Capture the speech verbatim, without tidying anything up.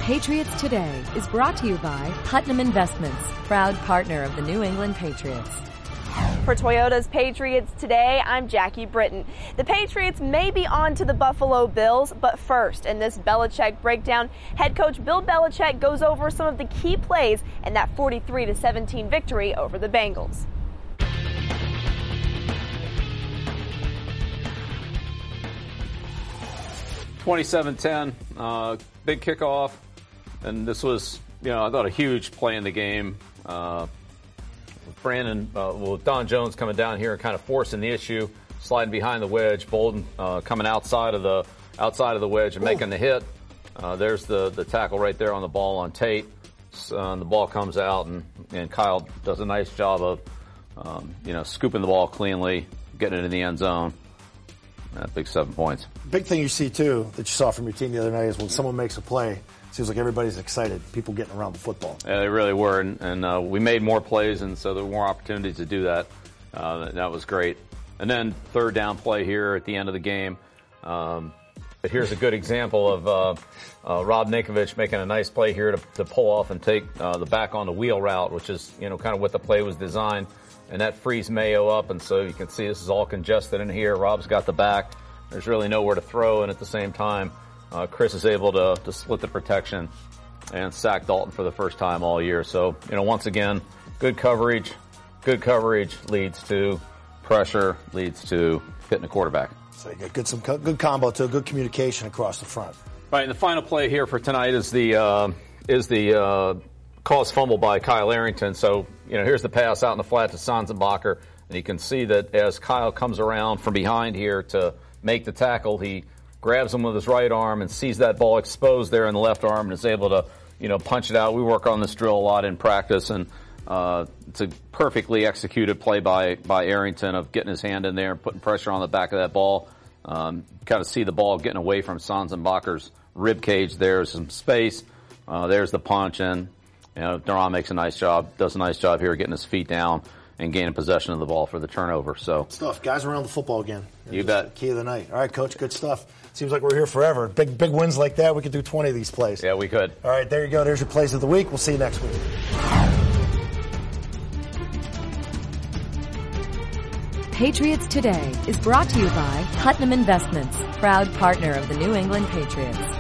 Patriots Today is brought to you by Putnam Investments, proud partner of the New England Patriots. For Toyota's Patriots Today, I'm Jackie Britton. The Patriots may be on to the Buffalo Bills, but first, in this Belichick breakdown, head coach Bill Belichick goes over some of the key plays in that forty-three to seventeen victory over the Bengals. twenty-seven ten, uh, big kickoff, and this was, you know, I thought a huge play in the game. Uh, Brandon, uh, well, Don Jones coming down here and kind of forcing the issue, sliding behind the wedge. Bolden uh, coming outside of the outside of the wedge and Ooh. making the hit. Uh, there's the the tackle right there on the ball on tape. So, uh, the ball comes out, and, and Kyle does a nice job of, um, you know, scooping the ball cleanly, getting it in the end zone. Uh, big seven points. Big thing you see, too, that you saw from your team the other night is when someone makes a play, it seems like everybody's excited, people getting around the football. Yeah, they really were, and, and uh, we made more plays, and so there were more opportunities to do that. Uh, that was great. And then third down play here at the end of the game. Um, but here's a good example of uh, uh, Rob Ninkovich making a nice play here to, to pull off and take uh, the back on the wheel route, which is, you know, kind of what the play was designed. And that frees Mayo up, and so you can see this is all congested in here. Rob's got the back. There's really nowhere to throw, and at the same time, uh, Chris is able to, to split the protection and sack Dalton for the first time all year. So, you know, once again, good coverage. Good coverage leads to pressure, leads to hitting the quarterback. So you got good, some good combo, too, good communication across the front. Right, and the final play here for tonight is the uh, is the uh, caused fumble by Kyle Arrington. So, you know, here's the pass out in the flat to Sanzenbacher, and you can see that as Kyle comes around from behind here to make the tackle, he grabs him with his right arm and sees that ball exposed there in the left arm and is able to, you know, punch it out. We work on this drill a lot in practice, and uh, it's a perfectly executed play by, by Arrington of getting his hand in there and putting pressure on the back of that ball. Um, kind of see the ball getting away from Sanzenbacher's rib cage. There's some space. Uh, there's the punch, and you know, Duran makes a nice job, does a nice job here getting his feet down and gaining possession of the ball for the turnover. So stuff, guys around the football again. You bet. Key of the night. All right, Coach, good stuff. Seems like we're here forever. Big, big wins like that, we could do twenty of these plays. Yeah, we could. All right, there you go. There's your plays of the week. We'll see you next week. Patriots Today is brought to you by Putnam Investments, proud partner of the New England Patriots.